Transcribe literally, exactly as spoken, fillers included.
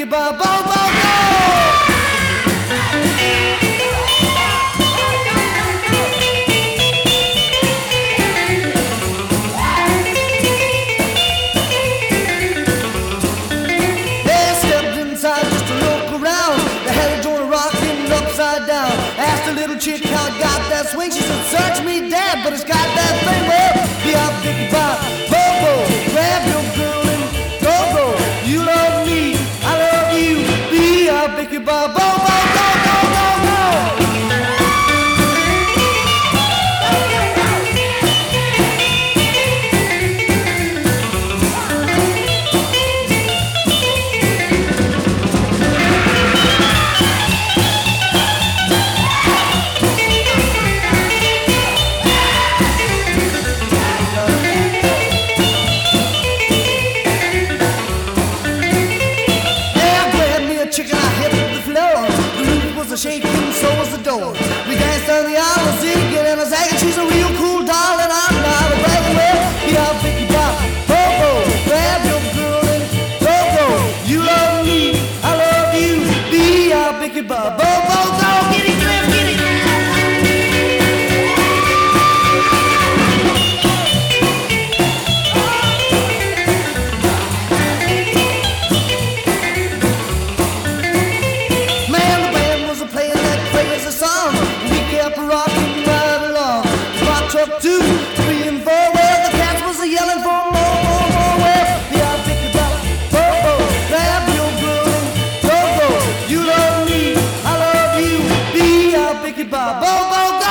ba bo bo bo. They stepped inside just to look around. They had a joint rocking upside down. Asked the little chick how it got that swing. She said, "Search me, Dad, but it's got that thing." Well, be out thinking about bo bo. Grab your girl and go go. You love me, I love you. Be out thinking about bo bo go go go go. Shaking, so was the door. We danced down the aisle, singing and I sang. She's a real cool doll, and I'm not a bragging. Well, yeah, I'll pick you up, bo bo. Grab your girl and go go. You love me, I love you. Be, I'll pick you up, bo bo go. Get it, Cliff, get it. Rocking right along. Rock truck two, three and four. Well, the cats was a yelling for more, more, more. Well, yeah, I'll pick you up, bo bo. Grab your girl and go go. You love me, I love you. Be, I'll pick you up, bo bo go.